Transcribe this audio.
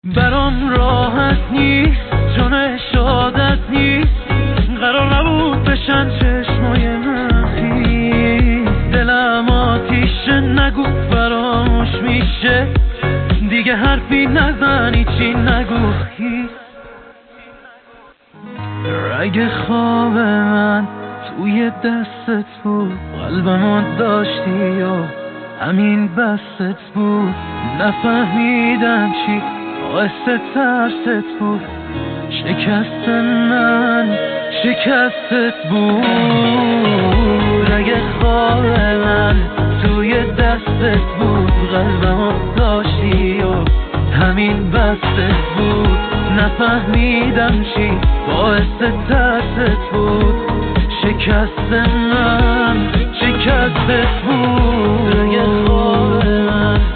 برام راحت نیست، جون شادت نیست، قرار نبود بشن چشمای من خیس. دلم آتیشه، نگو فراموش میشه، دیگه حرفی نزنی، چی نگو هیچ. رگ خواب من توی دستت بود، قلبمو داشتی و همین بستت بود. نفهمیدم چی باعث ترست بود، شکست من شکستت بود. اگه خواب من توی دستت بود، قلبمو داشتی و همین بستت بود. نفهمیدم چی باعث ترست بود، شکست من شکستت بود. اگه خواب من